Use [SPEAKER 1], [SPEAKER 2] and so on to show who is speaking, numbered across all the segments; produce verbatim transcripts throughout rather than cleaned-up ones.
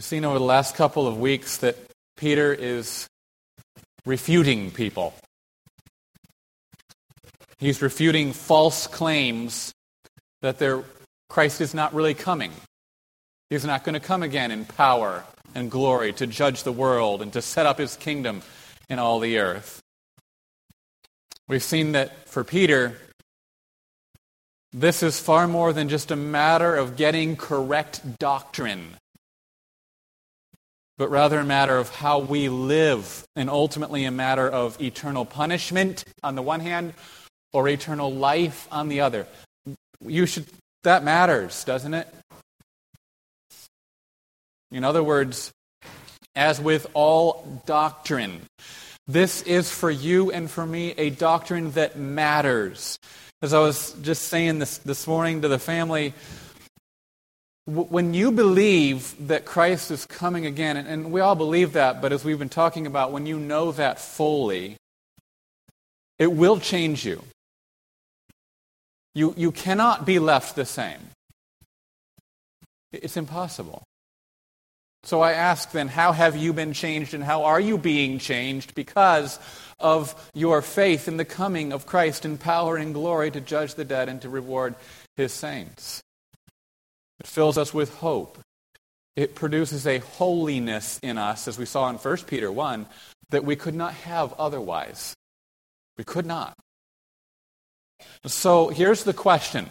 [SPEAKER 1] We've seen over the last couple of weeks that Peter is refuting people. He's refuting false claims that there, Christ is not really coming. He's not going to come again in power and glory to judge the world and to set up his kingdom in all the earth. We've seen that for Peter, this is far more than just a matter of getting correct doctrine, but rather a matter of how we live, and ultimately a matter of eternal punishment on the one hand, or eternal life on the other. You should, that matters, doesn't it? In other words, as with all doctrine, this is for you and for me a doctrine that matters. As I was just saying this, this morning to the family, w- when you believe that Christ is coming again, and, and we all believe that, but as we've been talking about, when you know that fully, it will change you. You, you cannot be left the same. It's impossible. So I ask then, how have you been changed and how are you being changed because of your faith in the coming of Christ in power and glory to judge the dead and to reward his saints? It fills us with hope. It produces a holiness in us, as we saw in First Peter one, that we could not have otherwise. We could not. So here's the question.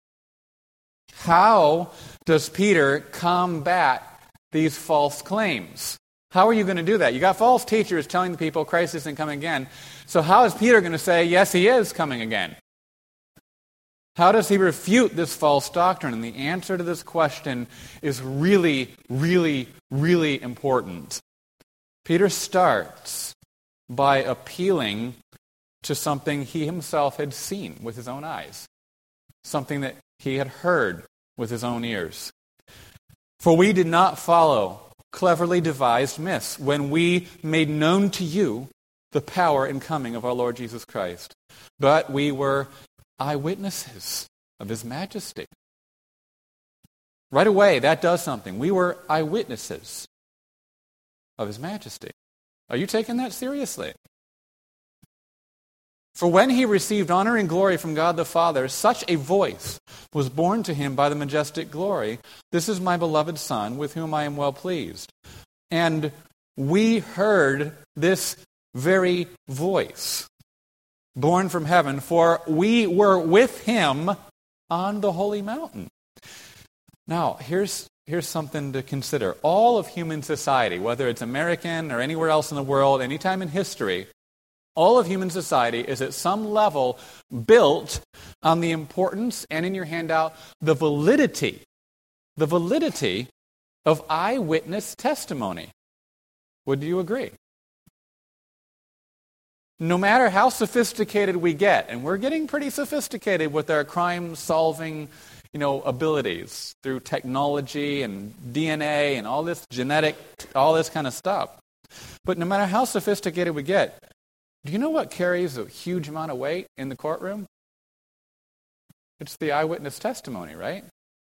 [SPEAKER 1] How does Peter combat these false claims? How are you going to do that? You got false teachers telling the people Christ isn't coming again. So how is Peter going to say, yes, he is coming again? How does he refute this false doctrine? And the answer to this question is really, really, really important. Peter starts by appealing to something he himself had seen with his own eyes, something that he had heard with his own ears. For we did not follow cleverly devised myths when we made known to you the power and coming of our Lord Jesus Christ, but we were eyewitnesses of his majesty. Right away, that does something. We were eyewitnesses of his majesty. Are you taking that seriously? For when he received honor and glory from God the Father, such a voice was borne to him by the majestic glory, "This is my beloved Son, with whom I am well pleased." And we heard this very voice, born from heaven, for we were with him on the holy mountain. Now, here's, here's something to consider. All of human society, whether it's American or anywhere else in the world, anytime in history, all of human society is at some level built on the importance, and in your handout, the validity, the validity of eyewitness testimony. Would you agree? No matter how sophisticated we get, and we're getting pretty sophisticated with our crime-solving, you know, abilities through technology and D N A and all this genetic, all this kind of stuff. But no matter how sophisticated we get, do you know what carries a huge amount of weight in the courtroom? It's the eyewitness testimony, right?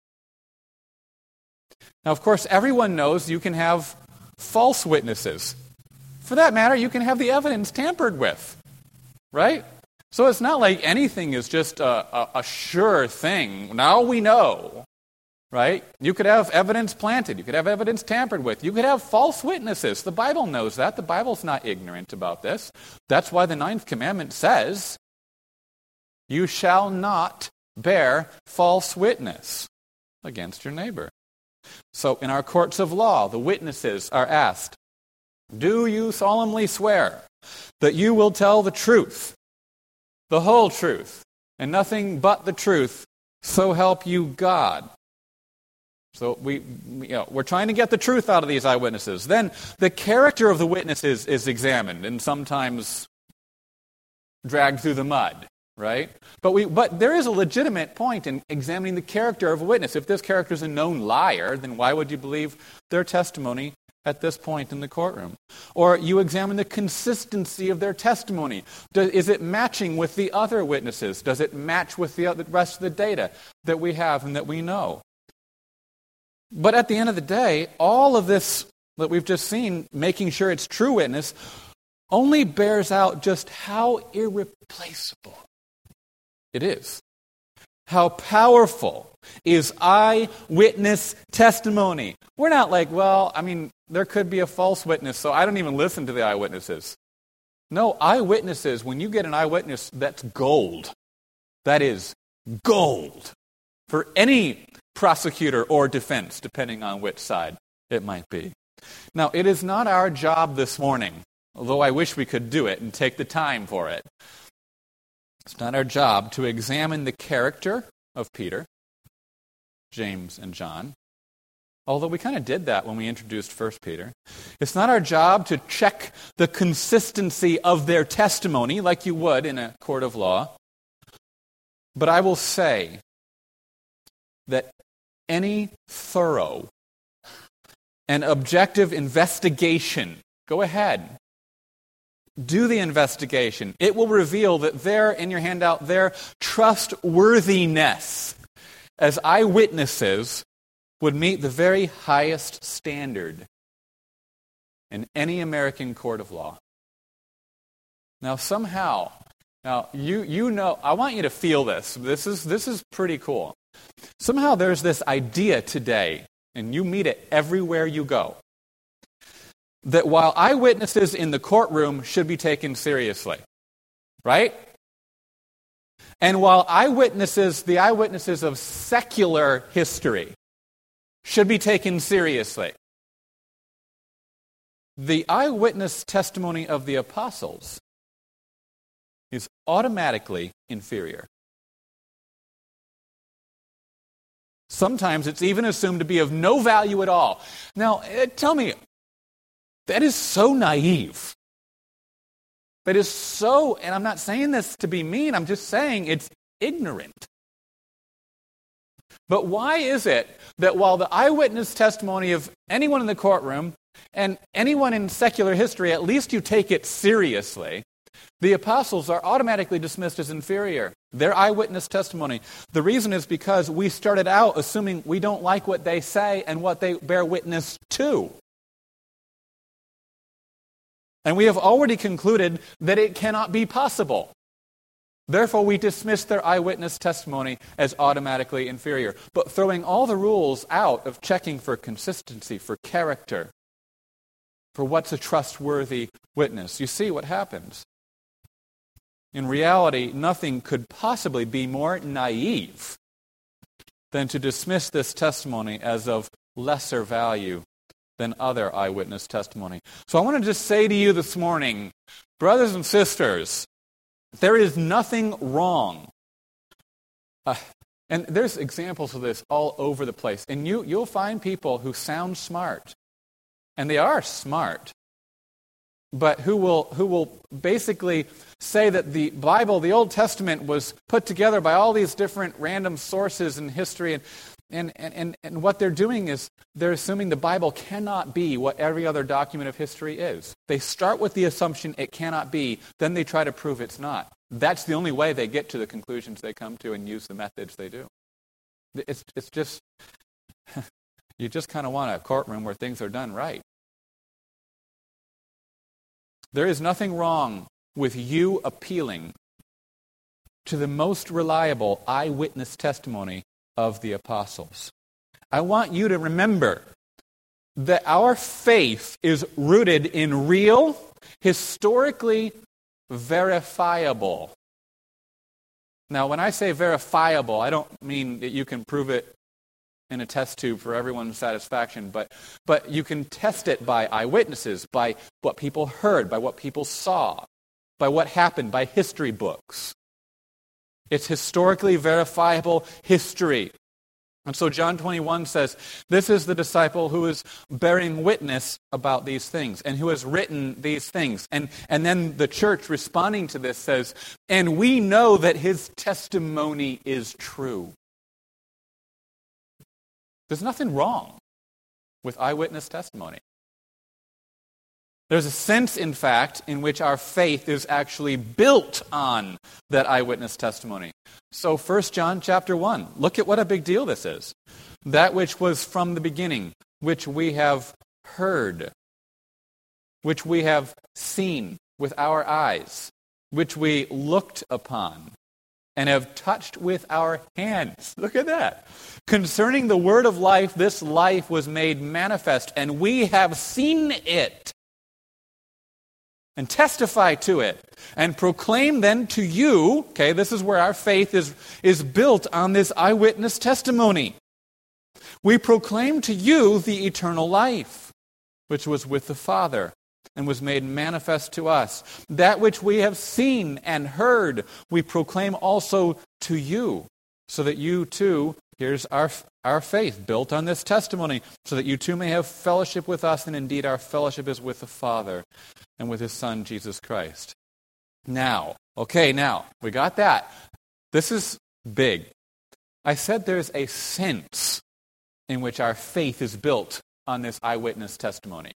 [SPEAKER 1] Now, of course, everyone knows you can have false witnesses. For that matter, you can have the evidence tampered with, right? So it's not like anything is just a, a, a sure thing. Now we know, right? You could have evidence planted. You could have evidence tampered with. You could have false witnesses. The Bible knows that. The Bible's not ignorant about this. That's why the ninth commandment says, "You shall not bear false witness against your neighbor." So in our courts of law, the witnesses are asked, "Do you solemnly swear that you will tell the truth, the whole truth, and nothing but the truth, so help you God?" So we, you know, we're trying to get the truth out of these eyewitnesses. Then the character of the witnesses is examined and sometimes dragged through the mud, right? But we, but there is a legitimate point in examining the character of a witness. If this character is a known liar, then why would you believe their testimony at this point in the courtroom? Or you examine the consistency of their testimony. Does, is it matching with the other witnesses? Does it match with the, other, the rest of the data that we have and that we know? But at the end of the day, all of this that we've just seen, making sure it's true witness, only bears out just how irreplaceable it is. How powerful is eyewitness testimony. We're not like, well, I mean, there could be a false witness, so I don't even listen to the eyewitnesses. No, eyewitnesses, when you get an eyewitness, that's gold. That is gold for any prosecutor or defense, depending on which side it might be. Now, it is not our job this morning, although I wish we could do it and take the time for it. It's not our job to examine the character of Peter, James, and John, although we kind of did that when we introduced First Peter. It's not our job to check the consistency of their testimony like you would in a court of law. But I will say that any thorough and objective investigation, go ahead, do the investigation. It will reveal that their, in your handout, their trustworthiness as eyewitnesses would meet the very highest standard in any American court of law. Now, somehow, now you you know, I want you to feel this. This is this is pretty cool. Somehow there's this idea today, and you meet it everywhere you go, that while eyewitnesses in the courtroom should be taken seriously, right? And while eyewitnesses, the eyewitnesses of secular history, should be taken seriously, the eyewitness testimony of the apostles is automatically inferior. Sometimes it's even assumed to be of no value at all. Now, tell me, that is so naive. That is so, and I'm not saying this to be mean, I'm just saying it's ignorant. But why is it that while the eyewitness testimony of anyone in the courtroom and anyone in secular history, at least you take it seriously, the apostles are automatically dismissed as inferior? Their eyewitness testimony. The reason is because we started out assuming we don't like what they say and what they bear witness to. And we have already concluded that it cannot be possible. Therefore, we dismiss their eyewitness testimony as automatically inferior. But throwing all the rules out of checking for consistency, for character, for what's a trustworthy witness, you see what happens. In reality, nothing could possibly be more naive than to dismiss this testimony as of lesser value than other eyewitness testimony. So I want to just say to you this morning, brothers and sisters, there is nothing wrong. Uh, and there's examples of this all over the place. And you, you'll find people who sound smart, and they are smart, but who will who will basically say that the Bible, the Old Testament, was put together by all these different random sources in history, and and, and, and what they're doing is they're assuming the Bible cannot be what every other document of history is. They start with the assumption it cannot be, then they try to prove it's not. That's the only way they get to the conclusions they come to and use the methods they do. It's it's just, you just kind of want a courtroom where things are done right. There is nothing wrong with you appealing to the most reliable eyewitness testimony of the apostles. I want you to remember that our faith is rooted in real, historically verifiable. Now, when I say verifiable, I don't mean that you can prove it in a test tube for everyone's satisfaction, but but you can test it by eyewitnesses, by what people heard, by what people saw, by what happened, by history books. It's historically verifiable history. And so John twenty-one says, this is the disciple who is bearing witness about these things and who has written these things. And, and then the church responding to this says, and we know that his testimony is true. There's nothing wrong with eyewitness testimony. There's a sense, in fact, in which our faith is actually built on that eyewitness testimony. So First John chapter one, look at what a big deal this is. that which was from the beginning, which we have heard, which we have seen with our eyes, which we looked upon, and have touched with our hands. Look at that. Concerning the word of life, this life was made manifest, and we have seen it, and testify to it, and proclaim then to you, okay, this is where our faith is, is built on this eyewitness testimony. We proclaim to you the eternal life, which was with the Father, and was made manifest to us. That which we have seen and heard, we proclaim also to you, so that you too, here's our, our faith built on this testimony, so that you too may have fellowship with us, and indeed our fellowship is with the Father and with His Son, Jesus Christ. Now, okay, now, we got that. This is big. I said there's a sense in which our faith is built on this eyewitness testimony.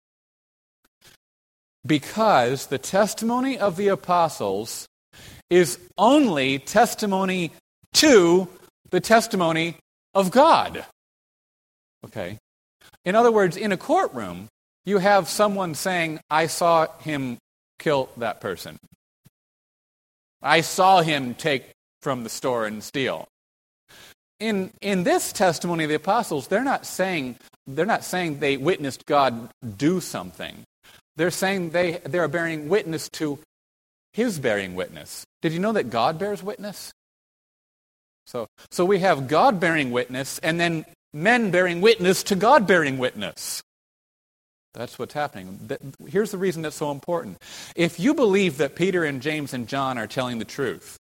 [SPEAKER 1] Because the testimony of the apostles is only testimony to the testimony of God. Okay? In other words, in a courtroom, you have someone saying, I saw him kill that person. I saw him take from the store and steal. In in this testimony of the apostles, they're not saying they're not saying they witnessed God do something. They're saying they, they are bearing witness to His bearing witness. Did you know that God bears witness? So, so we have God bearing witness, and then men bearing witness to God bearing witness. That's what's happening. Here's the reason that's so important. If you believe that Peter and James and John are telling the truth,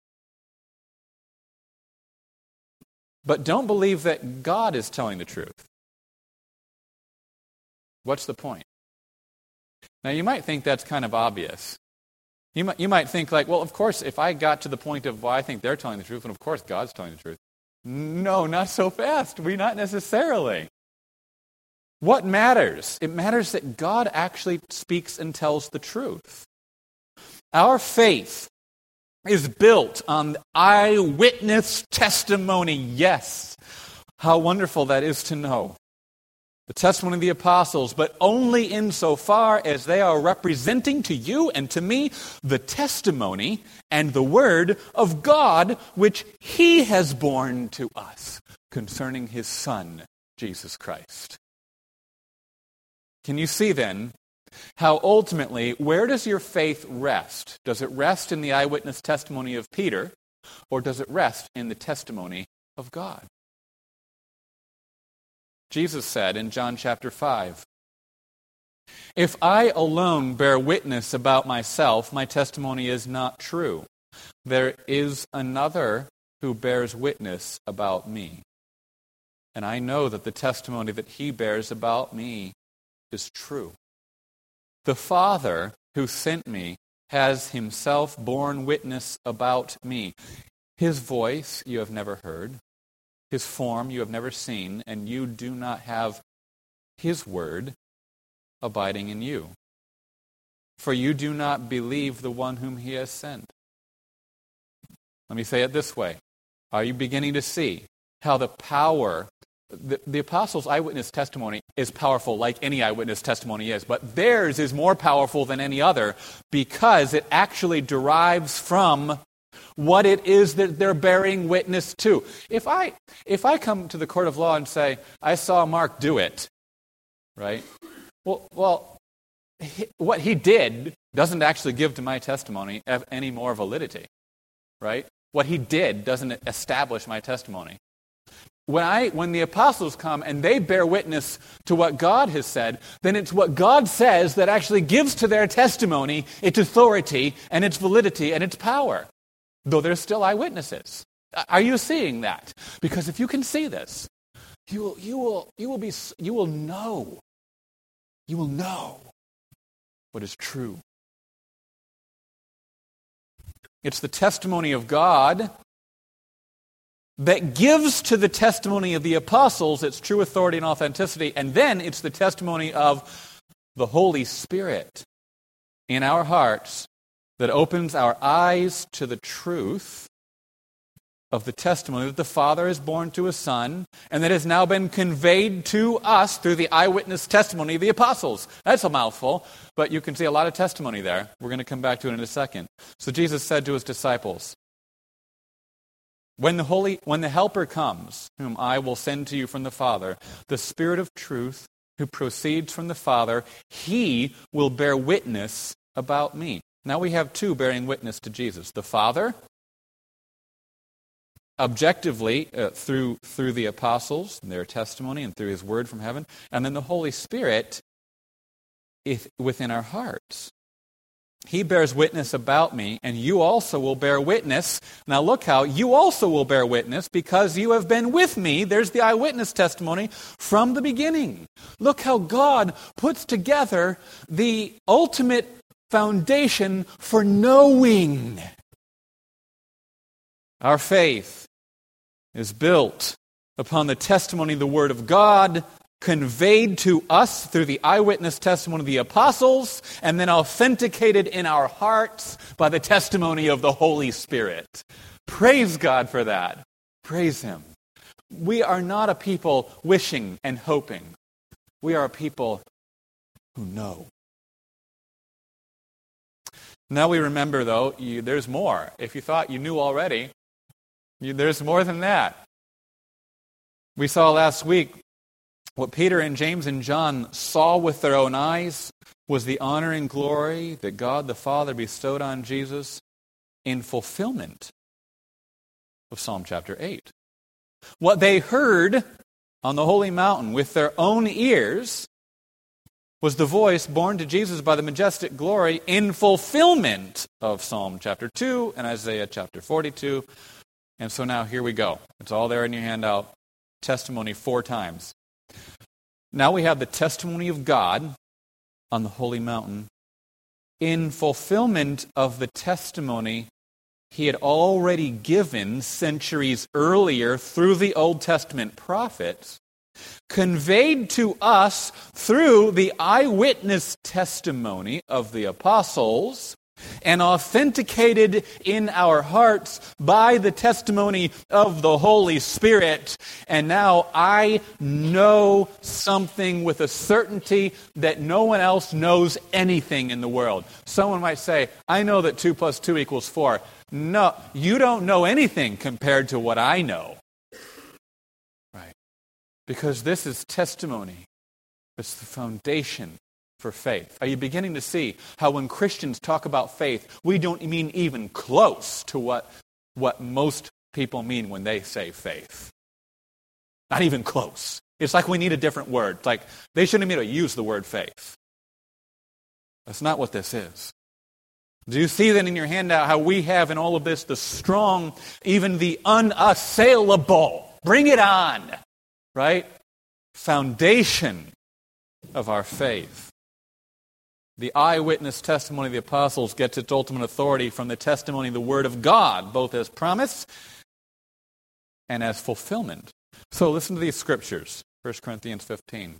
[SPEAKER 1] but don't believe that God is telling the truth, what's the point? Now, you might think that's kind of obvious. You might, you might think like, well, of course, if I got to the point of, well, I think they're telling the truth, and of course God's telling the truth. No, not so fast. We not necessarily. What matters? It matters that God actually speaks and tells the truth. Our faith is built on eyewitness testimony. Yes. How wonderful that is to know. The testimony of the apostles, but only insofar as they are representing to you and to me the testimony and the word of God which He has borne to us concerning His Son, Jesus Christ. Can you see then how ultimately, where does your faith rest? Does it rest in the eyewitness testimony of Peter, or does it rest in the testimony of God? Jesus said in John chapter five, if I alone bear witness about myself, my testimony is not true. There is another who bears witness about me. And I know that the testimony that he bears about me is true. The Father who sent me has himself borne witness about me. His voice you have never heard. His form you have never seen, and you do not have His word abiding in you. For you do not believe the one whom He has sent. Let me say it this way. Are you beginning to see how the power, the, the apostles' eyewitness testimony is powerful like any eyewitness testimony is, but theirs is more powerful than any other because it actually derives from what it is that they're bearing witness to. If I if I come to the court of law and say, I saw Mark do it, right? Well, well, he, what he did doesn't actually give to my testimony any more validity, right? What he did doesn't establish my testimony. When I when the apostles come and they bear witness to what God has said, then it's what God says that actually gives to their testimony its authority and its validity and its power. Though they're still eyewitnesses. Are you seeing that? Because if you can see this, you will, you will, you will be, you will know, you will know what is true. It's the testimony of God that gives to the testimony of the apostles its true authority and authenticity, and then it's the testimony of the Holy Spirit in our hearts that opens our eyes to the truth of the testimony that the Father has borne to His Son, and that has now been conveyed to us through the eyewitness testimony of the apostles. That's a mouthful, but you can see a lot of testimony there. We're going to come back to it in a second. So Jesus said to His disciples, When the Holy, when the Helper comes, whom I will send to you from the Father, the Spirit of truth who proceeds from the Father, He will bear witness about me. Now we have two bearing witness to Jesus. The Father, objectively, uh, through, through the apostles and their testimony and through His word from heaven, and then the Holy Spirit if, within our hearts. He bears witness about me, and you also will bear witness. Now look how, you also will bear witness because you have been with me. There's the eyewitness testimony from the beginning. Look how God puts together the ultimate foundation for knowing. Our faith is built upon the testimony of the Word of God, conveyed to us through the eyewitness testimony of the apostles, and then authenticated in our hearts by the testimony of the Holy Spirit. Praise God for that. Praise Him. We are not a people wishing and hoping. We are a people who know. Now we remember, though, you, there's more. If you thought you knew already, you, there's more than that. We saw last week what Peter and James and John saw with their own eyes was the honor and glory that God the Father bestowed on Jesus in fulfillment of Psalm chapter eight. What they heard on the holy mountain with their own ears was the voice borne to Jesus by the majestic glory in fulfillment of Psalm chapter two and Isaiah chapter forty-two. And so now here we go. It's all there in your handout. Testimony four times. Now we have the testimony of God on the holy mountain in fulfillment of the testimony He had already given centuries earlier through the Old Testament prophets, conveyed to us through the eyewitness testimony of the apostles, and authenticated in our hearts by the testimony of the Holy Spirit. And now I know something with a certainty that no one else knows anything in the world. Someone might say, I know that two plus two equals four. No, you don't know anything compared to what I know. Right? Because this is testimony. It's the foundation for faith. Are you beginning to see how when Christians talk about faith, we don't mean even close to what, what most people mean when they say faith? Not even close. It's like we need a different word. It's like they shouldn't even use the word faith. That's not what this is. Do you see then in your handout how we have in all of this the strong, even the unassailable, bring it on, right? Foundation of our faith. The eyewitness testimony of the apostles gets its ultimate authority from the testimony of the Word of God, both as promise and as fulfillment. So listen to these scriptures, First Corinthians fifteen.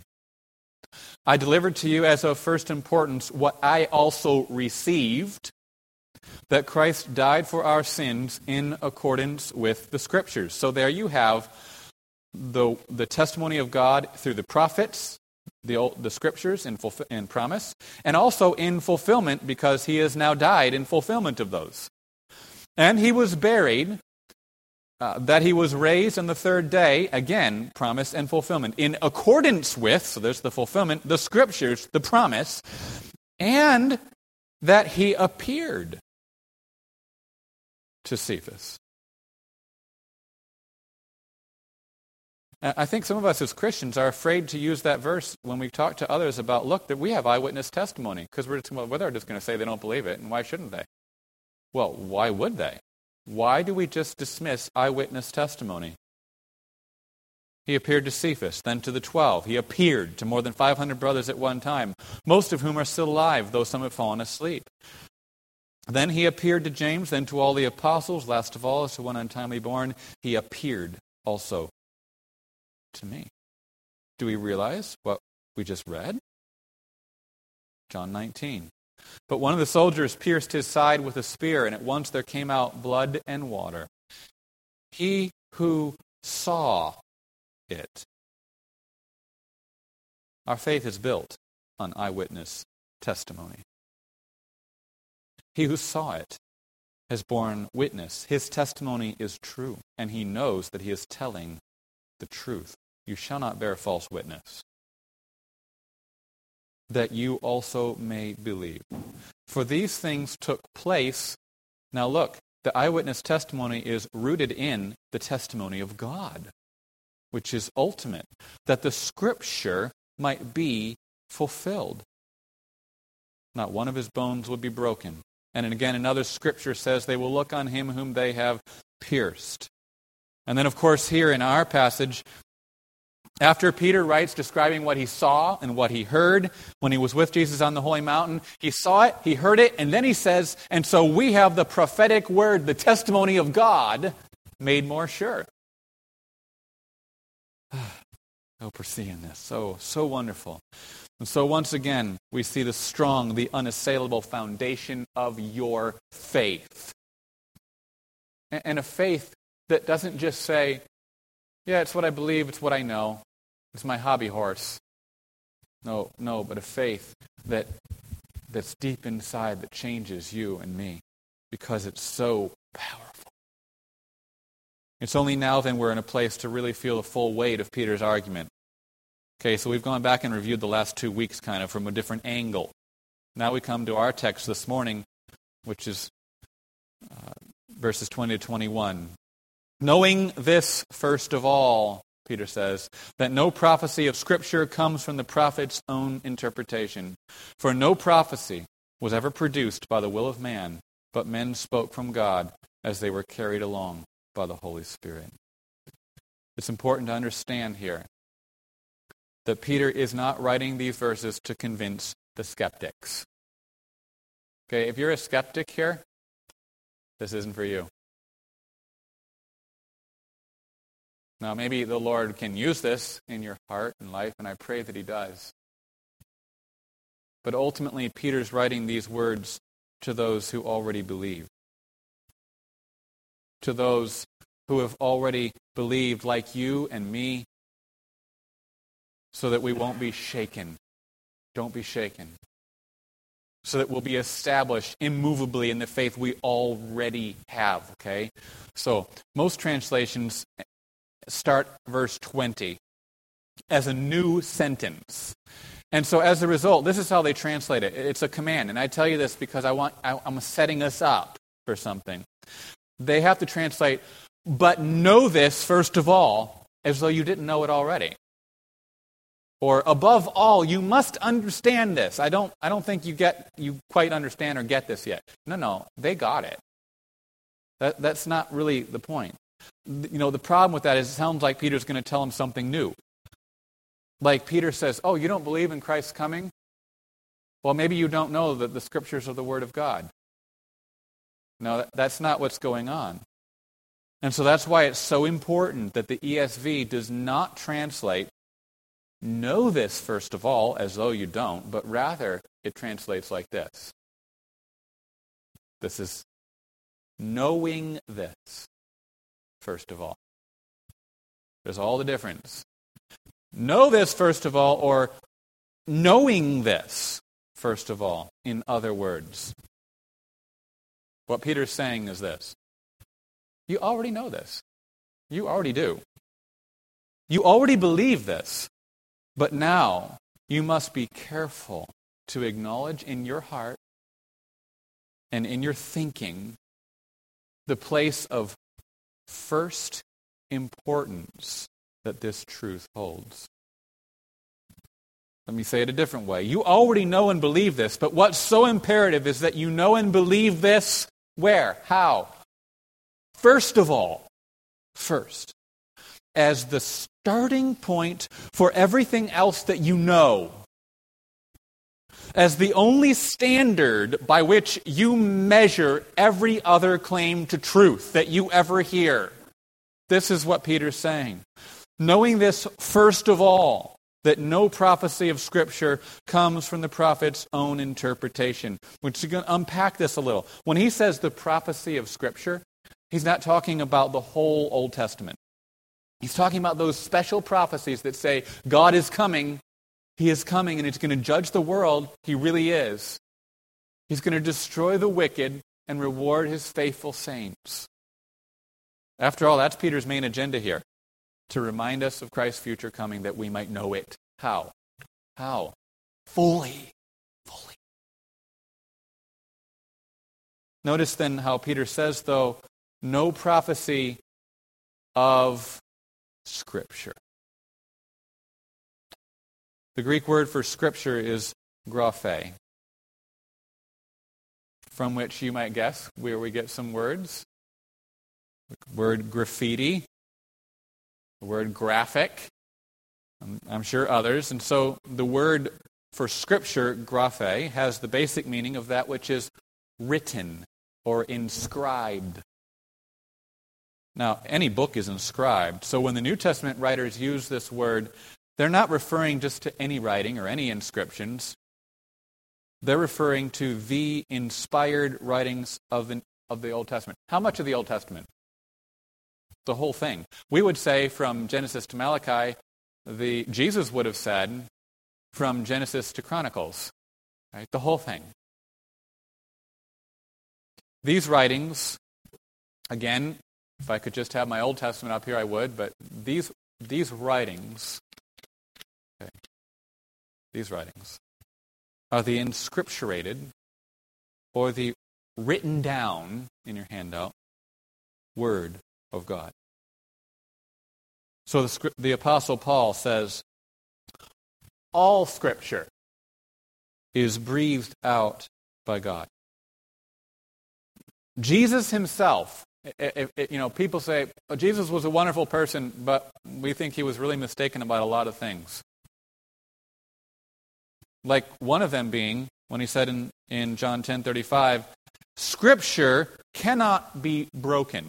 [SPEAKER 1] I delivered to you as of first importance what I also received, that Christ died for our sins in accordance with the Scriptures. So there you have the, the testimony of God through the prophets, The, old, the Scriptures in, fulfill, in promise, and also in fulfillment because He has now died in fulfillment of those. And He was buried, uh, that He was raised on the third day, again, promise and fulfillment, in accordance with, so there's the fulfillment, the Scriptures, the promise, and that He appeared to Cephas. I think some of us as Christians are afraid to use that verse when we talk to others about, look, that we have eyewitness testimony, because we're just, well, they're just going to say they don't believe it, and why shouldn't they? Well, why would they? Why do we just dismiss eyewitness testimony? He appeared to Cephas, then to the twelve. He appeared to more than five hundred brothers at one time, most of whom are still alive, though some have fallen asleep. Then He appeared to James, then to all the apostles, last of all, as to one untimely born, He appeared also to me. Do we realize what we just read? John nineteen. But one of the soldiers pierced His side with a spear, and at once there came out blood and water. He who saw it. Our faith is built on eyewitness testimony. He who saw it has borne witness. His testimony is true, and he knows that he is telling the truth. You shall not bear false witness, that you also may believe. For these things took place. Now look, the eyewitness testimony is rooted in the testimony of God, which is ultimate, that the Scripture might be fulfilled. Not one of his bones would be broken. And again, another Scripture says they will look on him whom they have pierced. And then, of course, here in our passage, after Peter writes describing what he saw and what he heard when he was with Jesus on the holy mountain, he saw it, he heard it, and then he says, and so we have the prophetic word, the testimony of God, made more sure. Oh, we're seeing this. So, so wonderful. And so once again, we see the strong, the unassailable foundation of your faith. And a faith that doesn't just say, yeah, it's what I believe, it's what I know, it's my hobby horse. No, no, but a faith that that's deep inside that changes you and me because it's so powerful. It's only now then we're in a place to really feel the full weight of Peter's argument. Okay, so we've gone back and reviewed the last two weeks kind of from a different angle. Now we come to our text this morning, which is uh, verses twenty to twenty-one. Knowing this first of all, Peter says, that no prophecy of Scripture comes from the prophet's own interpretation. For no prophecy was ever produced by the will of man, but men spoke from God as they were carried along by the Holy Spirit. It's important to understand here that Peter is not writing these verses to convince the skeptics. Okay, if you're a skeptic here, this isn't for you. Now, maybe the Lord can use this in your heart and life, and I pray that he does. But ultimately, Peter's writing these words to those who already believe. To those who have already believed, like you and me, so that we won't be shaken. Don't be shaken. So that we'll be established immovably in the faith we already have, okay? So, most translations start verse twenty as a new sentence. And so as a result, this is how they translate it. It's a command. And I tell you this because I want, I, I'm setting us up for something. They have to translate, but know this first of all, as though you didn't know it already. Or above all, you must understand this. I don't I don't think you get you quite understand or get this yet. No, no, they got it. That that's not really the point. You know, the problem with that is it sounds like Peter's going to tell him something new. Like Peter says, oh, you don't believe in Christ's coming? Well, maybe you don't know that the Scriptures are the Word of God. No, that, that's not what's going on. And so that's why it's so important that the E S V does not translate know this first of all, as though you don't, but rather it translates like this. This is knowing this first of all. There's all the difference. Know this first of all, or knowing this first of all, in other words. What Peter's saying is this. You already know this. You already do. You already believe this. But now, you must be careful to acknowledge in your heart and in your thinking the place of first importance that this truth holds. Let me say it a different way. You already know and believe this, but what's so imperative is that you know and believe this where? How? First of all, first. As the starting point for everything else that you know. As the only standard by which you measure every other claim to truth that you ever hear. This is what Peter's saying. Knowing this first of all, that no prophecy of Scripture comes from the prophet's own interpretation. We're going to unpack this a little. When he says the prophecy of Scripture, He's not talking about the whole Old Testament. He's talking about those special prophecies that say, God is coming, He is coming, and He's going to judge the world. He really is. He's going to destroy the wicked and reward His faithful saints. After all, that's Peter's main agenda here, to remind us of Christ's future coming that we might know it. How? How? Fully. Fully. Notice then how Peter says, though, no prophecy of Scripture. The Greek word for Scripture is graphe, from which you might guess where we get some words. The word graffiti, the word graphic, I'm sure others. And so the word for Scripture, graphe, has the basic meaning of that which is written or inscribed. Now, any book is inscribed. So when the New Testament writers use this word, they're not referring just to any writing or any inscriptions. They're referring to the inspired writings of the, of the Old Testament. How much of the Old Testament? The whole thing. We would say from Genesis to Malachi, the Jesus would have said from Genesis to Chronicles. Right? The whole thing. These writings, again, if I could just have my Old Testament up here, I would, but these these writings, okay, these writings are the inscripturated or the written down in your handout Word of God. So the, the Apostle Paul says, all Scripture is breathed out by God. Jesus himself, If, if, you know, people say, oh, Jesus was a wonderful person, but we think he was really mistaken about a lot of things. Like one of them being, when he said in, in John ten thirty-five, Scripture cannot be broken.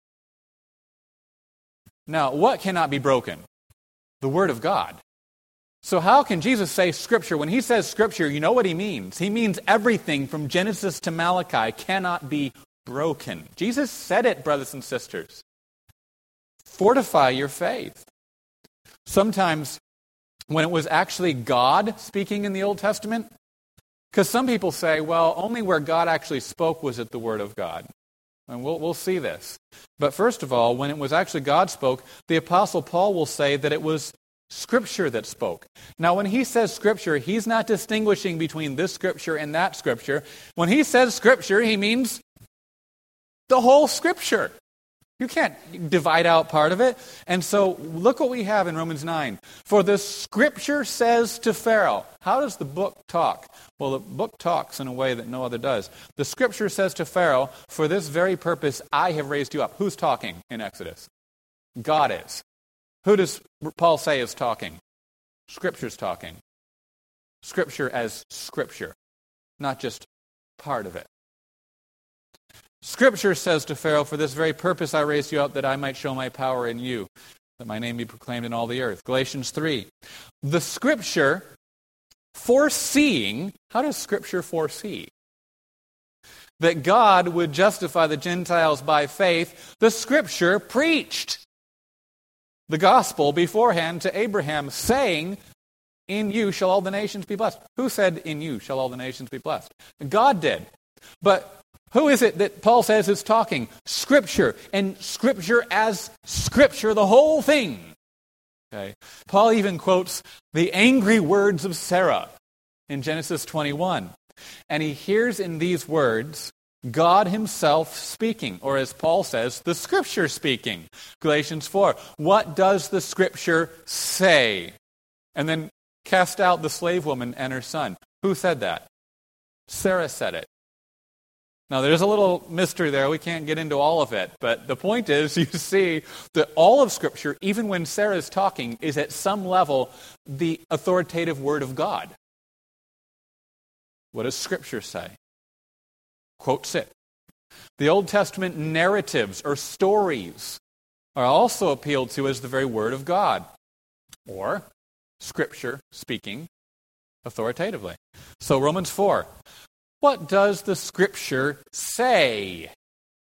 [SPEAKER 1] Now, what cannot be broken? The Word of God. So how can Jesus say Scripture? When he says Scripture, you know what he means. He means everything from Genesis to Malachi cannot be broken. Jesus said it, brothers and sisters. Fortify your faith. Sometimes when it was actually God speaking in the Old Testament, because some people say, well, only where God actually spoke was it the Word of God. And we'll, we'll see this. But first of all, when it was actually God spoke, the Apostle Paul will say that it was Scripture that spoke. Now, when he says Scripture, he's not distinguishing between this Scripture and that Scripture. When he says Scripture, he means the whole Scripture. You can't divide out part of it. And so look what we have in Romans nine. For the Scripture says to Pharaoh. How does the book talk? Well, the book talks in a way that no other does. The Scripture says to Pharaoh, for this very purpose I have raised you up. Who's talking in Exodus? God is. Who does Paul say is talking? Scripture's talking. Scripture as Scripture, not just part of it. Scripture says to Pharaoh, for this very purpose I raised you up, that I might show my power in you, that my name be proclaimed in all the earth. Galatians three. The Scripture foreseeing, how does Scripture foresee? That God would justify the Gentiles by faith, the Scripture preached the gospel beforehand to Abraham, saying, in you shall all the nations be blessed. Who said, in you shall all the nations be blessed? God did. But who is it that Paul says is talking? Scripture. And Scripture as Scripture, the whole thing. Okay. Paul even quotes the angry words of Sarah in Genesis twenty-one. And he hears in these words God himself speaking, or as Paul says, the Scripture speaking. Galatians four. What does the Scripture say? And then cast out the slave woman and her son. Who said that? Sarah said it. Now, there's a little mystery there. We can't get into all of it. But the point is, you see that all of Scripture, even when Sarah's talking, is at some level the authoritative Word of God. What does Scripture say? Quotes it. The Old Testament narratives or stories are also appealed to as the very Word of God, or Scripture speaking authoritatively. So Romans four. What does the Scripture say?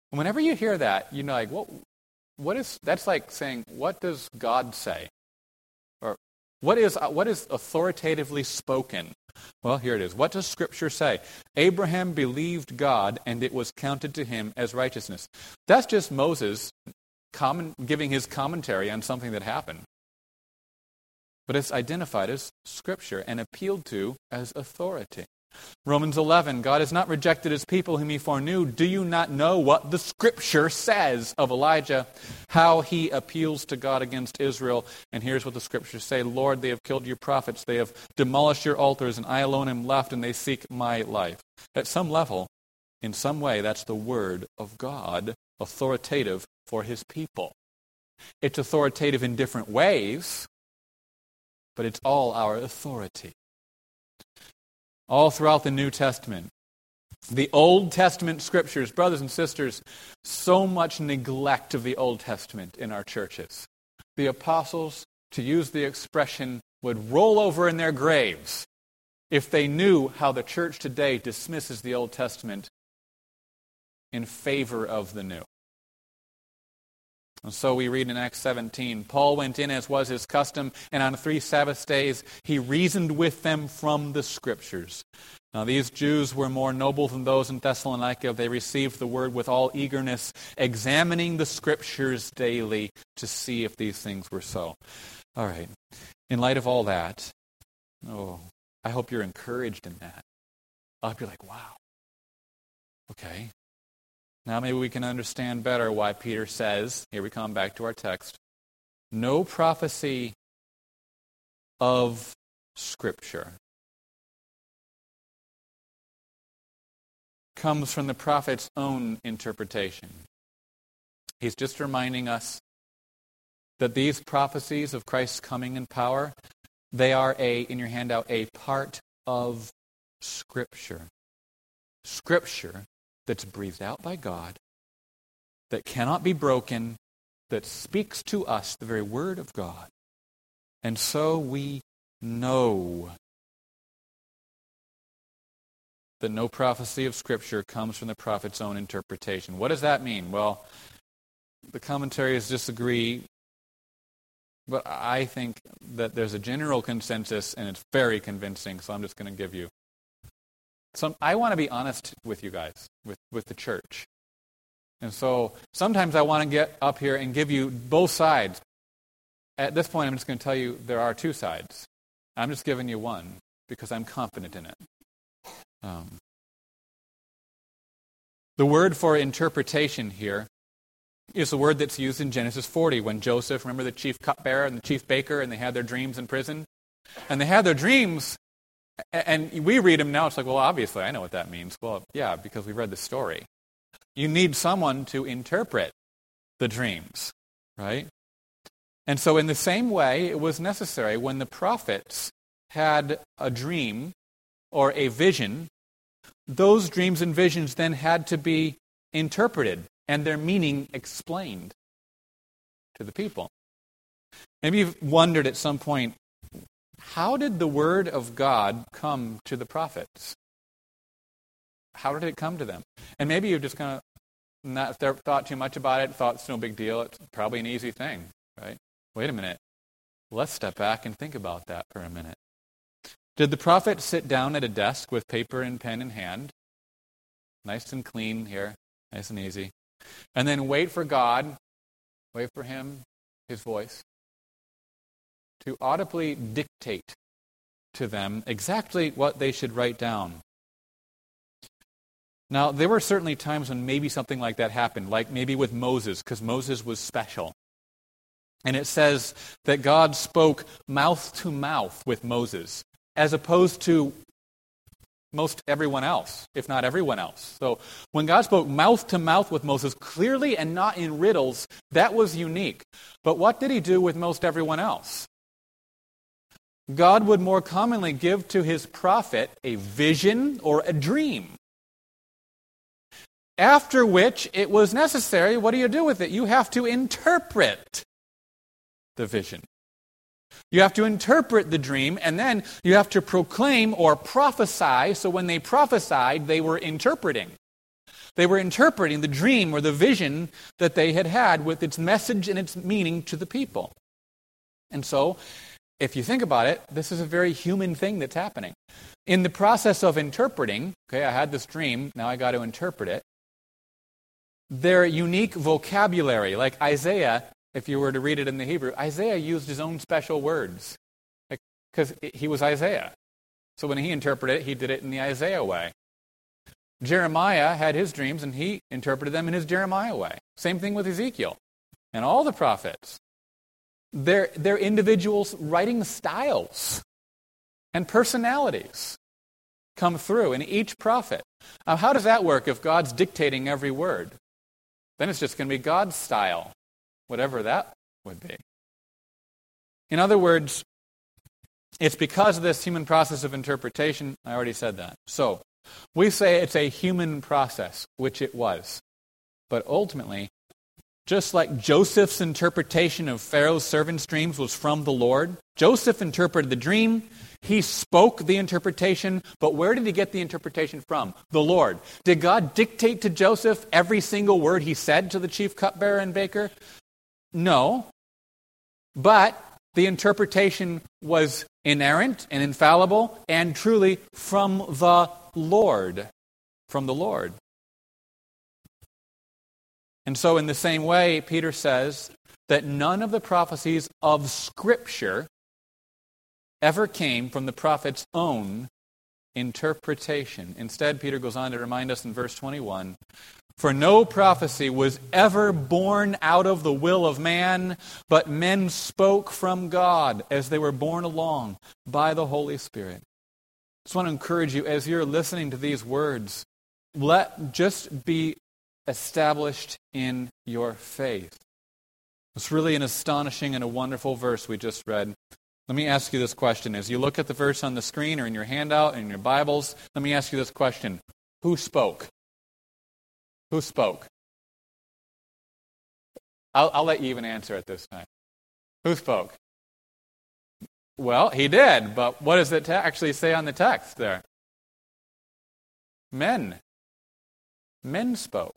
[SPEAKER 1] Whenever you hear that, you're like, what, what is, that's like saying, what does God say? Or what is, what is authoritatively spoken? Well, here it is. What does Scripture say? Abraham believed God, and it was counted to him as righteousness. That's just Moses common, giving his commentary on something that happened. But it's identified as Scripture and appealed to as authority. Romans eleven, God has not rejected his people whom he foreknew. Do you not know what the Scripture says of Elijah, how he appeals to God against Israel? And here's what the Scriptures say. Lord, they have killed your prophets. They have demolished your altars, and I alone am left, and they seek my life. At some level, in some way, that's the word of God, authoritative for his people. It's authoritative in different ways, but it's all our authority. All throughout the New Testament, the Old Testament Scriptures, brothers and sisters, so much neglect of the Old Testament in our churches. The apostles, to use the expression, would roll over in their graves if they knew how the church today dismisses the Old Testament in favor of the New. And so we read in Acts seventeen, Paul went in as was his custom, and on three Sabbath days he reasoned with them from the Scriptures. Now these Jews were more noble than those in Thessalonica. They received the word with all eagerness, examining the Scriptures daily to see if these things were so. All right. In light of all that, oh, I hope you're encouraged in that. I hope you're like, wow. Okay. Now maybe we can understand better why Peter says, here we come back to our text, no prophecy of Scripture comes from the prophet's own interpretation. He's just reminding us that these prophecies of Christ's coming in power, they are a, in your handout, a part of Scripture. Scripture that's breathed out by God, that cannot be broken, that speaks to us the very word of God. And so we know that no prophecy of Scripture comes from the prophet's own interpretation. What does that mean? Well, the commentaries disagree, but I think that there's a general consensus, and it's very convincing, so I'm just going to give you some. I want to be honest with you guys, with, with the church. And so sometimes I want to get up here and give you both sides. At this point, I'm just going to tell you there are two sides. I'm just giving you one because I'm confident in it. Um, the word for interpretation here is the word that's used in Genesis forty when Joseph, remember the chief cupbearer and the chief baker, and they had their dreams in prison? And they had their dreams, and we read them now, it's like, well, obviously, I know what that means. Well, yeah, because we've read the story. You need someone to interpret the dreams, right? And so in the same way, it was necessary when the prophets had a dream or a vision, those dreams and visions then had to be interpreted and their meaning explained to the people. Maybe you've wondered at some point, how did the word of God come to the prophets? How did it come to them? And maybe you've just kind of not thought too much about it, thought it's no big deal, it's probably an easy thing, right? Wait a minute. Let's step back and think about that for a minute. Did the prophet sit down at a desk with paper and pen in hand, nice and clean here, nice and easy, and then wait for God, wait for him, his voice, to audibly dictate to them exactly what they should write down? Now, there were certainly times when maybe something like that happened, like maybe with Moses, because Moses was special. And it says that God spoke mouth to mouth with Moses, as opposed to most everyone else, if not everyone else. So when God spoke mouth to mouth with Moses, clearly and not in riddles, that was unique. But what did he do with most everyone else? God would more commonly give to his prophet a vision or a dream. After which it was necessary, what do you do with it? You have to interpret the vision. You have to interpret the dream, and then you have to proclaim or prophesy. So when they prophesied, they were interpreting. They were interpreting the dream or the vision that they had had with its message and its meaning to the people. And so, if you think about it, this is a very human thing that's happening. In the process of interpreting, okay, I had this dream, now I got to interpret it. Their unique vocabulary, like Isaiah, if you were to read it in the Hebrew, Isaiah used his own special words because like, he was Isaiah. So when he interpreted it, he did it in the Isaiah way. Jeremiah had his dreams and he interpreted them in his Jeremiah way. Same thing with Ezekiel and all the prophets. Their, their individuals' writing styles and personalities come through in each prophet. Now, how does that work if God's dictating every word? Then it's just going to be God's style, whatever that would be. In other words, it's because of this human process of interpretation. I already said that. So, we say it's a human process, which it was. But ultimately, just like Joseph's interpretation of Pharaoh's servants' dreams was from the Lord, Joseph interpreted the dream, he spoke the interpretation, but where did he get the interpretation from? The Lord. Did God dictate to Joseph every single word he said to the chief cupbearer and baker? No. But the interpretation was inerrant and infallible and truly from the Lord. From the Lord. And so in the same way, Peter says that none of the prophecies of Scripture ever came from the prophet's own interpretation. Instead, Peter goes on to remind us in verse twenty-one, for no prophecy was ever born out of the will of man, but men spoke from God as they were borne along by the Holy Spirit. I just want to encourage you, as you're listening to these words, let just be established in your faith. It's really an astonishing and a wonderful verse we just read. Let me ask you this question. As you look at the verse on the screen or in your handout, in your Bibles, let me ask you this question. Who spoke? Who spoke? I'll, I'll let you even answer it this time. Who spoke? Well, he did, but what does it te- actually say on the text there? Men. Men spoke.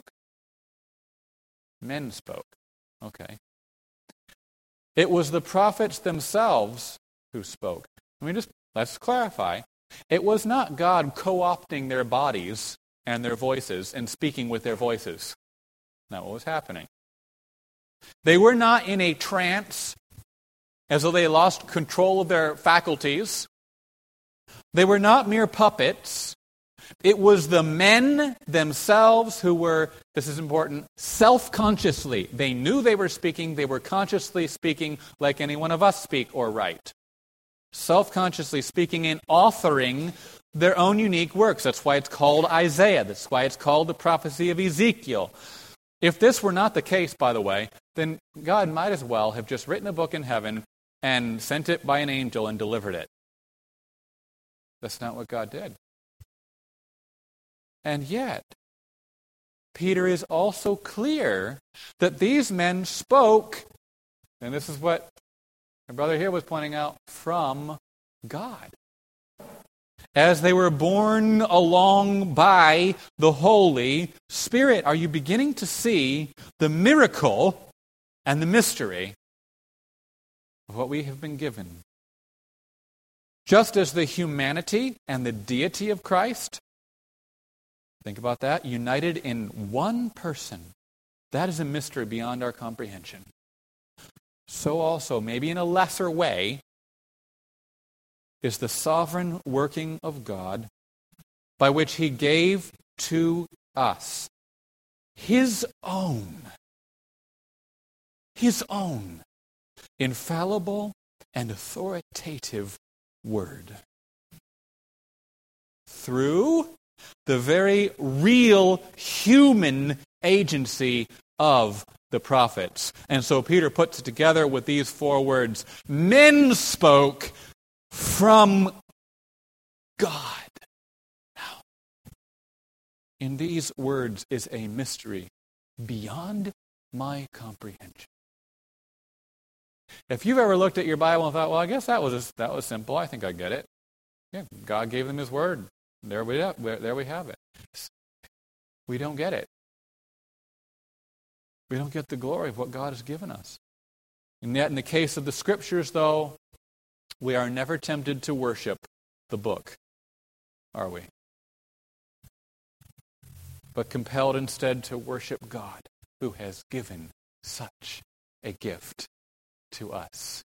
[SPEAKER 1] Men spoke. Okay. It was the prophets themselves who spoke. Let me just, let's clarify. It was not God co-opting their bodies and their voices and speaking with their voices. Not what was happening. They were not in a trance as though they lost control of their faculties. They were not mere puppets. It was the men themselves who were, this is important, self-consciously. They knew they were speaking. They were consciously speaking like any one of us speak or write. Self-consciously speaking and authoring their own unique works. That's why it's called Isaiah. That's why it's called the prophecy of Ezekiel. If this were not the case, by the way, then God might as well have just written a book in heaven and sent it by an angel and delivered it. That's not what God did. And yet, Peter is also clear that these men spoke, and this is what my brother here was pointing out, from God. As they were borne along by the Holy Spirit. Are you beginning to see the miracle and the mystery of what we have been given? Just as the humanity and the deity of Christ, think about that, united in one person, that is a mystery beyond our comprehension. So also, maybe in a lesser way, is the sovereign working of God by which He gave to us His own, His own infallible and authoritative Word. Through the very real human agency of the prophets. And so Peter puts it together with these four words. Men spoke from God. Now, in these words is a mystery beyond my comprehension. If you've ever looked at your Bible and thought, well, I guess that was that was simple. I think I get it. Yeah, God gave them His Word. There we have, there we have it. we don't get it. We don't get the glory of what God has given us. And yet in the case of the Scriptures, though, we are never tempted to worship the book, are we? But compelled instead to worship God, who has given such a gift to us.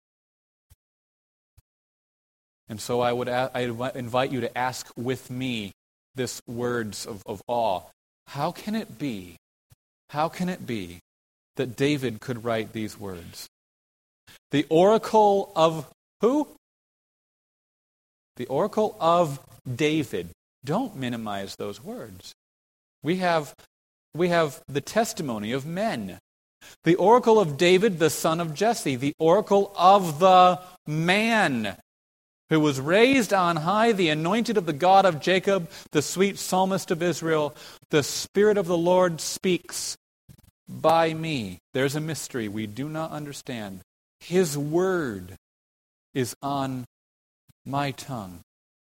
[SPEAKER 1] And so I would I invite you to ask with me this words of, of awe. How can it be, how can it be that David could write these words? The oracle of who? The oracle of David. Don't minimize those words. We have, we have the testimony of men. The oracle of David, the son of Jesse. The oracle of the man who was raised on high, the anointed of the God of Jacob, the sweet psalmist of Israel. The Spirit of the Lord speaks by me. There's a mystery we do not understand. His word is on my tongue.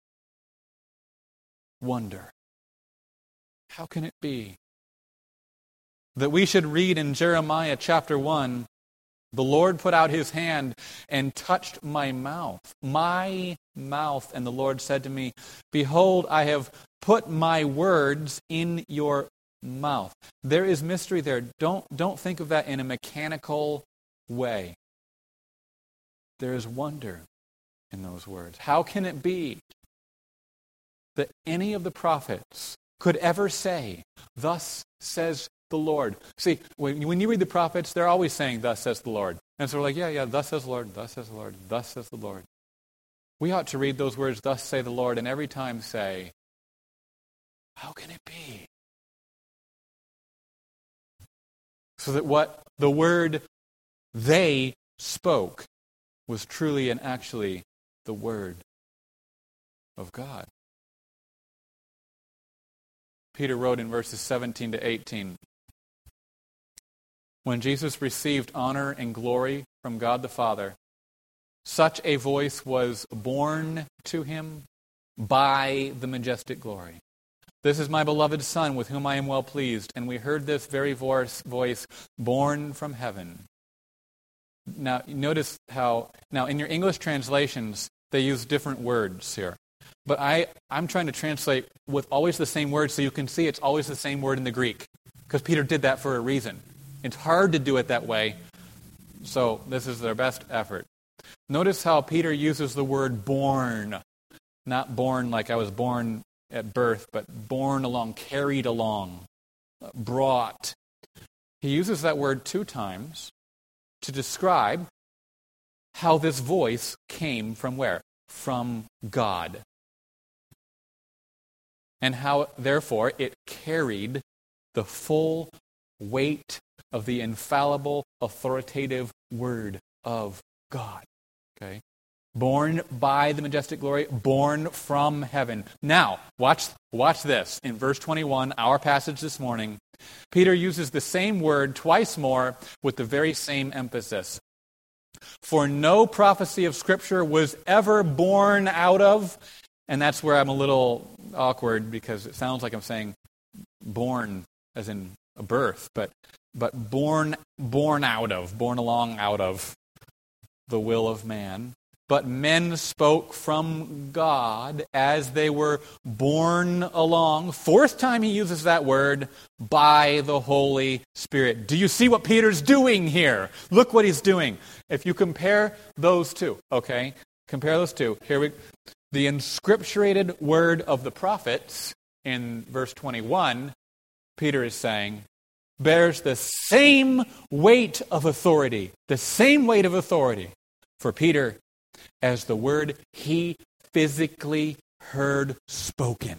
[SPEAKER 1] Wonder. How can it be that we should read in Jeremiah chapter one, the Lord put out his hand and touched my mouth, my mouth, and the Lord said to me, behold, I have put my words in your mouth. There is mystery there. Don't, don't think of that in a mechanical way. There is wonder in those words. How can it be that any of the prophets could ever say, thus says the Lord? See, when, when you read the prophets, they're always saying, thus says the Lord. And so we're like, yeah, yeah, thus says the Lord, thus says the Lord, thus says the Lord. We ought to read those words, thus say the Lord, and every time say, how can it be? So that what the word they spoke was truly and actually the word of God. Peter wrote in verses seventeen to eighteen, when Jesus received honor and glory from God the Father, such a voice was borne to him by the majestic glory. This is my beloved Son, with whom I am well pleased. And we heard this very voice, voice born from heaven. Now, notice how, now in your English translations, they use different words here. But I, I'm trying to translate with always the same word, so you can see it's always the same word in the Greek. Because Peter did that for a reason. It's hard to do it that way, so this is their best effort. Notice how Peter uses the word born. Not born like I was born at birth, but borne along, carried along, brought. He uses that word two times to describe how this voice came from where? From God. And how, therefore, it carried the full weight of the infallible, authoritative word of God. Okay? Born by the majestic glory, born from heaven. Now, watch, watch this. In verse twenty-one, our passage this morning, Peter uses the same word twice more with the very same emphasis. For no prophecy of Scripture was ever born out of, and that's where I'm a little awkward because it sounds like I'm saying born as in a birth, but but born born out of, born along out of the will of man. But men spoke from God as they were borne along. Fourth time he uses that word, by the Holy Spirit. Do you see what Peter's doing here? Look what he's doing. If you compare those two, okay? Compare those two. Here we the inscripturated word of the prophets in verse twenty-one, Peter is saying, bears the same weight of authority, the same weight of authority for Peter as the word he physically heard spoken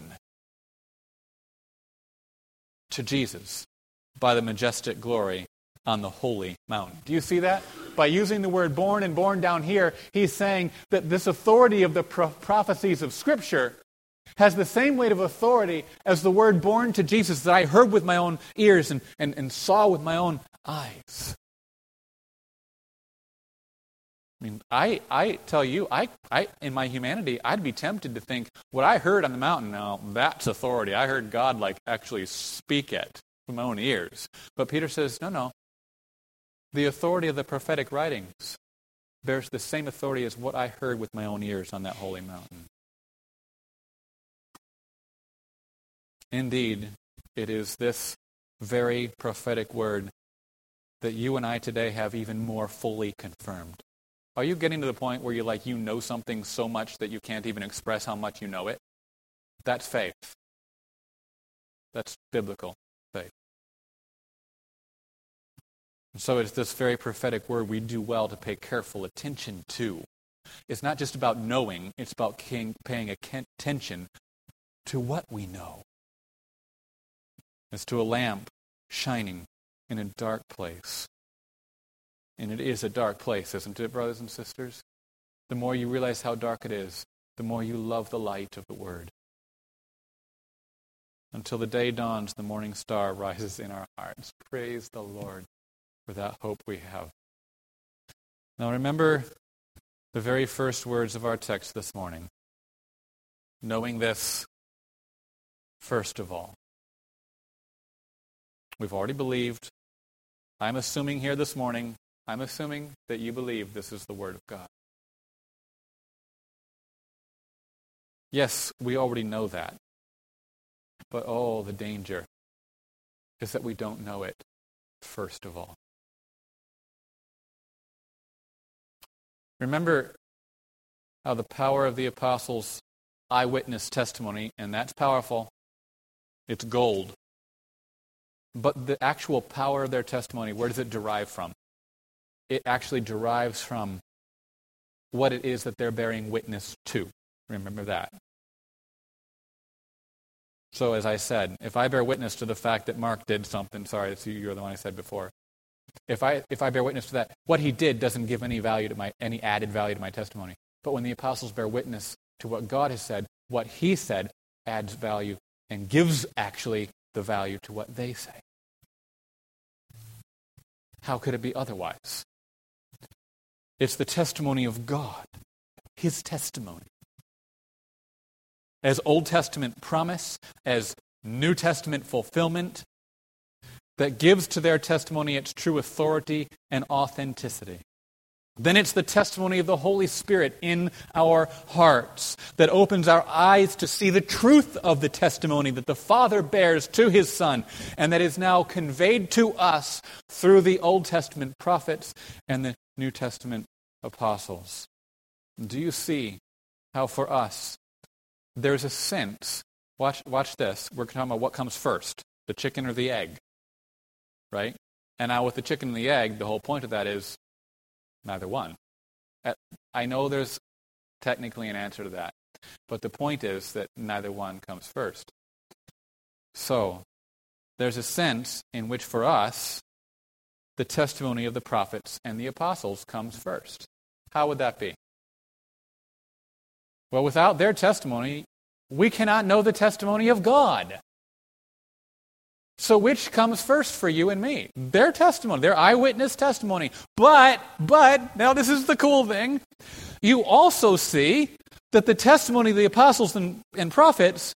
[SPEAKER 1] to Jesus by the majestic glory on the holy mountain. Do you see that? By using the word born and born down here, he's saying that this authority of the pro- prophecies of Scripture has the same weight of authority as the word born to Jesus that I heard with my own ears and, and, and saw with my own eyes. I mean, I, I tell you, I, I in my humanity, I'd be tempted to think, what I heard on the mountain, now, that's authority. I heard God, like, actually speak it with my own ears. But Peter says, no, no. The authority of the prophetic writings bears the same authority as what I heard with my own ears on that holy mountain. Indeed, it is this very prophetic word that you and I today have even more fully confirmed. Are you getting to the point where you like you know something so much that you can't even express how much you know it? That's faith. That's biblical faith. And so it's this very prophetic word we do well to pay careful attention to. It's not just about knowing, it's about paying attention to what we know. As to a lamp shining in a dark place. And it is a dark place, isn't it, brothers and sisters? The more you realize how dark it is, the more you love the light of the Word. Until the day dawns, the morning star rises in our hearts. Praise the Lord for that hope we have. Now remember the very first words of our text this morning. Knowing this, first of all. We've already believed. I'm assuming here this morning, I'm assuming that you believe this is the Word of God. Yes, we already know that. But oh, the danger is that we don't know it first of all. Remember how the power of the apostles' eyewitness testimony, and that's powerful, it's gold. But the actual power of their testimony, where does it derive from? It actually derives from what it is that they're bearing witness to. Remember that. So as I said, if I bear witness to the fact that Mark did something, sorry, that's you, you're the one I said before. If I if I bear witness to that, what he did doesn't give any value to my any added value to my testimony. But when the apostles bear witness to what God has said, what he said adds value and gives actually the value to what they say. How could it be otherwise? It's the testimony of God, his testimony. As Old Testament promise, as New Testament fulfillment, that gives to their testimony its true authority and authenticity. Then it's the testimony of the Holy Spirit in our hearts that opens our eyes to see the truth of the testimony that the Father bears to his Son and that is now conveyed to us through the Old Testament prophets and the New Testament apostles. Do you see how for us there's a sense, watch, watch this, we're talking about what comes first, the chicken or the egg, right? And now with the chicken and the egg, the whole point of that is neither one. I know there's technically an answer to that, but the point is that neither one comes first. So, there's a sense in which for us, the testimony of the prophets and the apostles comes first. How would that be? Well, without their testimony, we cannot know the testimony of God. So which comes first for you and me? Their testimony, their eyewitness testimony. But, but, now this is the cool thing. You also see that the testimony of the apostles and, and prophets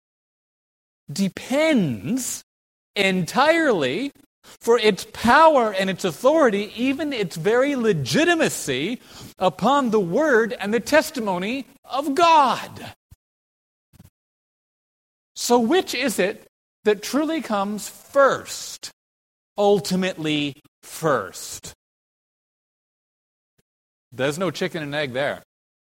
[SPEAKER 1] depends entirely for its power and its authority, even its very legitimacy, upon the word and the testimony of God. So which is it that truly comes first, ultimately first? There's no chicken and egg there.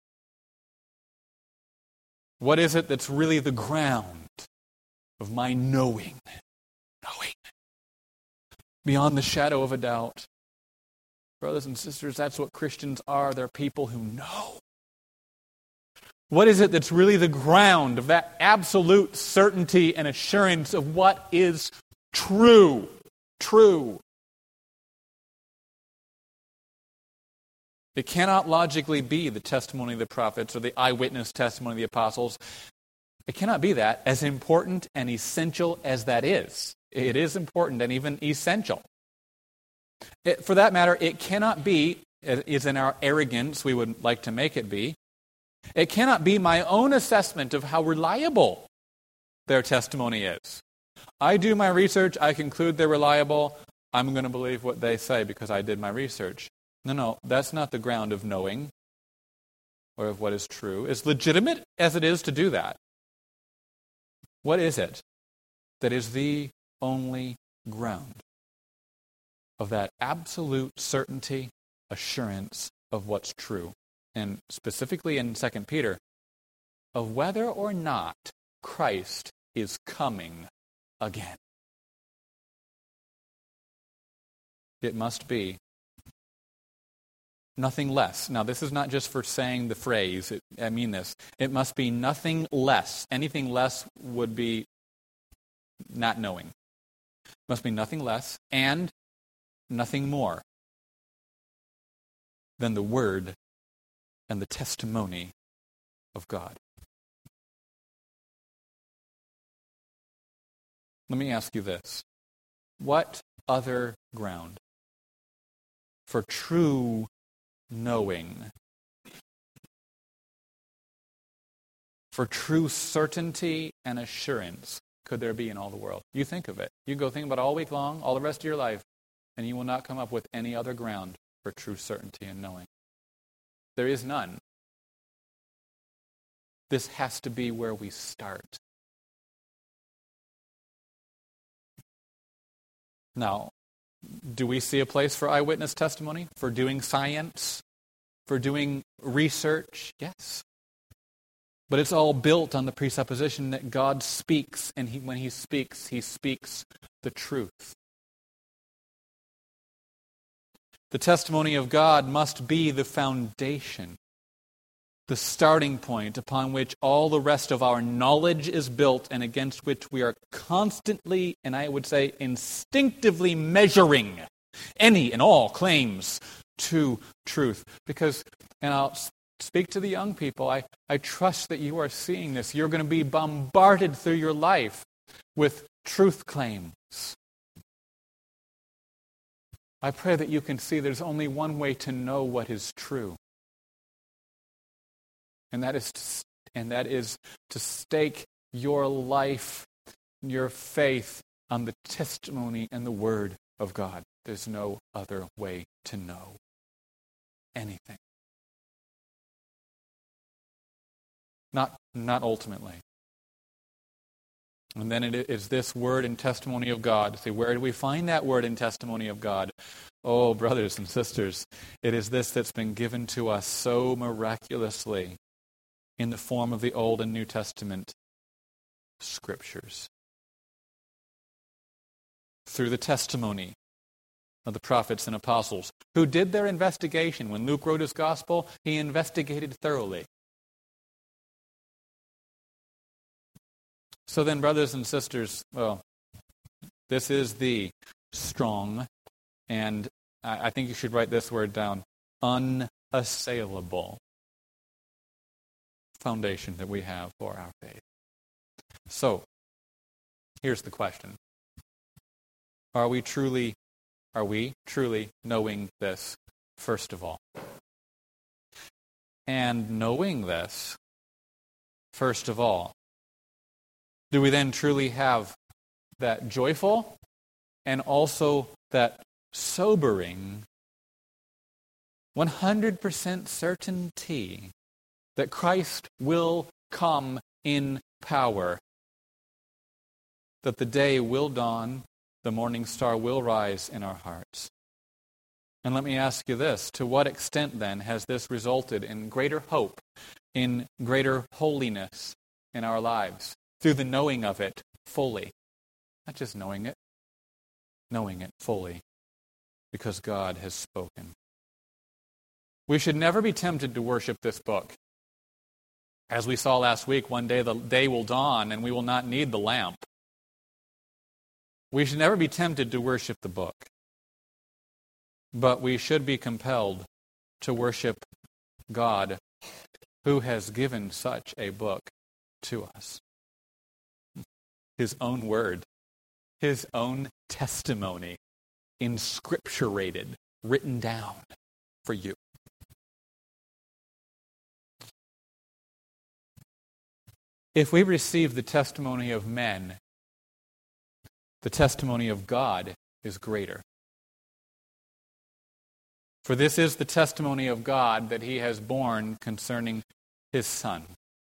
[SPEAKER 1] What is it that's really the ground of my knowing? Knowing. Beyond the shadow of a doubt. Brothers and sisters, that's what Christians are. They're people who know. What is it that's really the ground of that absolute certainty and assurance of what is true? True. It cannot logically be the testimony of the prophets or the eyewitness testimony of the apostles. It cannot be that, as important and essential as that is. It is important and even essential. It, for that matter, it cannot be is in our arrogance we would like to make it be. It cannot be my own assessment of how reliable their testimony is. I do my research, I conclude they're reliable, I'm going to believe what they say because I did my research. No, no, that's not the ground of knowing or of what is true. As legitimate as it is to do that, what is it that is the only ground of that absolute certainty, assurance of what's true? And specifically in Second Peter, of whether or not Christ is coming again. It must be nothing less. Now, this is not just for saying the phrase. It, I mean this. It must be nothing less. Anything less would be not knowing. It must be nothing less and nothing more than the word and the testimony of God. Let me ask you this. What other ground for true knowing, for true certainty and assurance could there be in all the world? You think of it. You go think about it all week long, all the rest of your life, and you will not come up with any other ground for true certainty and knowing. There is none. This has to be where we start. Now, do we see a place for eyewitness testimony? For doing science? For doing research? Yes. But it's all built on the presupposition that God speaks, and he, when He speaks, He speaks the truth. The testimony of God must be the foundation, the starting point upon which all the rest of our knowledge is built and against which we are constantly, and I would say instinctively, measuring any and all claims to truth. Because, and I'll speak to the young people, I, I trust that you are seeing this. You're going to be bombarded through your life with truth claims. I pray that you can see there's only one way to know what is true. And that is to, and that is to stake your life, your faith on the testimony and the word of God. There's no other way to know anything. Not, not ultimately. And then it is this word and testimony of God. See, where do we find that word and testimony of God? Oh, brothers and sisters, it is this that's been given to us so miraculously in the form of the Old and New Testament Scriptures. Through the testimony of the prophets and apostles who did their investigation. When Luke wrote his gospel, he investigated thoroughly. So then, brothers and sisters, well, this is the strong, and I think you should write this word down, unassailable foundation that we have for our faith. So, here's the question. Are we truly, are we truly knowing this, first of all? And knowing this, first of all, do we then truly have that joyful and also that sobering one hundred percent certainty that Christ will come in power, that the day will dawn, the morning star will rise in our hearts? And let me ask you this, to what extent then has this resulted in greater hope, in greater holiness in our lives? Through the knowing of it fully. Not just knowing it, knowing it fully, because God has spoken. We should never be tempted to worship this book. As we saw last week, one day the day will dawn and we will not need the lamp. We should never be tempted to worship the book. But we should be compelled to worship God who has given such a book to us. His own word, His own testimony, inscripturated, written down for you. If we receive the testimony of men, the testimony of God is greater. For this is the testimony of God that he has borne concerning his Son.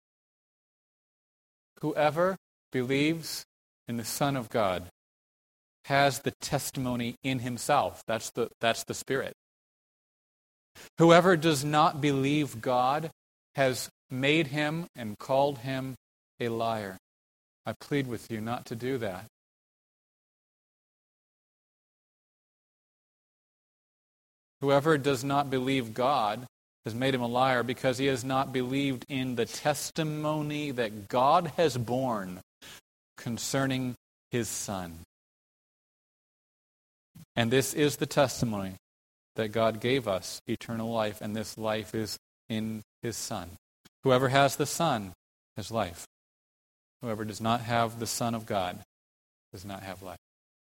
[SPEAKER 1] Whoever believes in the Son of God has the testimony in himself. That's the, that's the Spirit. Whoever does not believe God has made him and called him a liar. I plead with you not to do that. Whoever does not believe God has made him a liar because he has not believed in the testimony that God has borne concerning his Son. And this is the testimony that God gave us, eternal life, and this life is in his Son. Whoever has the Son has life. Whoever does not have the Son of God does not have life.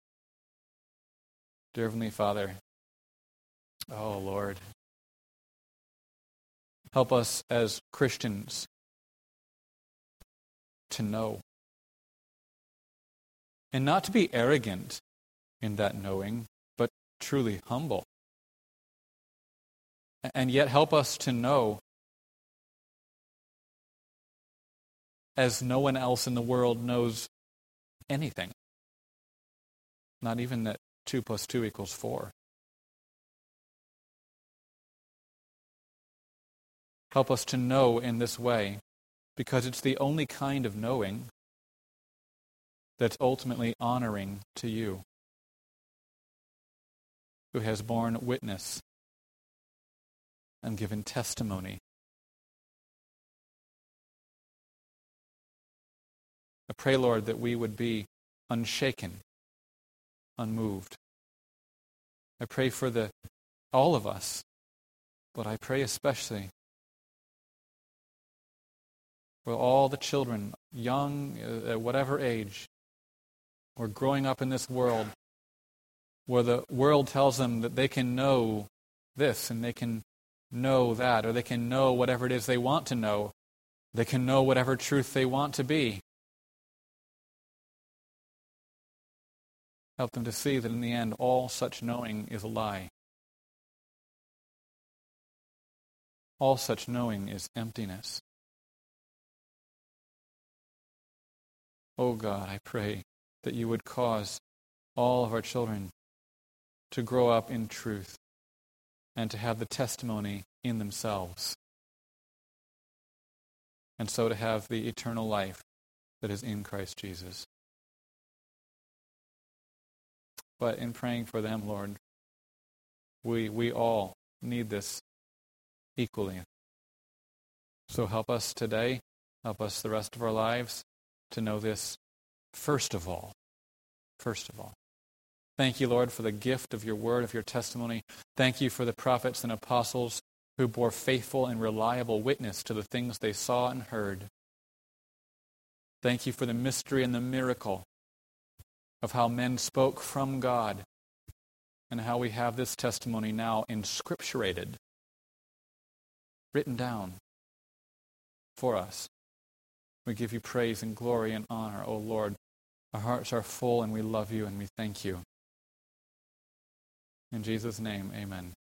[SPEAKER 1] Dear Heavenly Father, oh Lord, help us as Christians to know. And not to be arrogant in that knowing, but truly humble. And yet help us to know as no one else in the world knows anything. Not even that two plus two equals four. Help us to know in this way, because it's the only kind of knowing that's ultimately honoring to you, who has borne witness and given testimony. I pray, Lord, that we would be unshaken, unmoved. I pray for the all of us, but I pray especially for all the children, young, at whatever age, who are growing up in this world, where the world tells them that they can know this and they can know that, or they can know whatever it is they want to know. They can know whatever truth they want to be. Help them to see that in the end, all such knowing is a lie. All such knowing is emptiness. Oh God, I pray that you would cause all of our children to grow up in truth and to have the testimony in themselves, and so to have the eternal life that is in Christ Jesus. But in praying for them, Lord, we we all need this equally. So help us today, help us the rest of our lives to know this first of all. First of all. Thank you, Lord, for the gift of your word, of your testimony. Thank you for the prophets and apostles who bore faithful and reliable witness to the things they saw and heard. Thank you for the mystery and the miracle of how men spoke from God, and how we have this testimony now inscripturated, written down for us. We give you praise and glory and honor, O Lord. Our hearts are full and we love you and we thank you. In Jesus' name, amen.